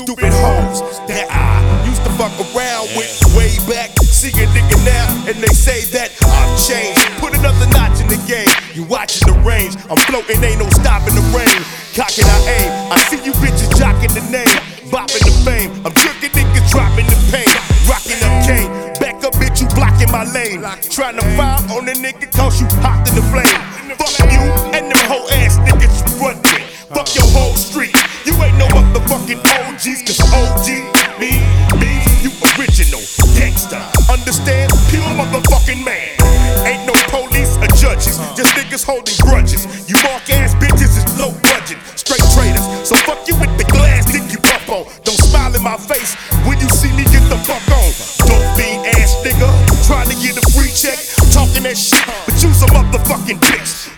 stupid hoes that I used to fuck around with way back. See a nigga now, and they say that I've changed. Put another notch in the game. You watching the range. I'm floating, ain't no stopping the rain. Cocking, I aim. I see you bitches jocking the name, bopping the fame. I'm jerking niggas, dropping the pain, rocking up cane. Back up, bitch, you blocking my lane. Trying to file on a nigga, cause you hopped in the flame. Fuck you and them hoe ass niggas you run with. Fuck your whole street. You ain't no motherfucking OGs, cause OG means you original gangster. Understand? Pure motherfucking man. Ain't no police or judges, just niggas holding grudges. You mark ass bitches is low budget, straight traitors. So fuck you with the glass dick you up on. Don't smile in my face when you see me get the fuck on. Don't be ass nigga, trying to get a free check, talking that shit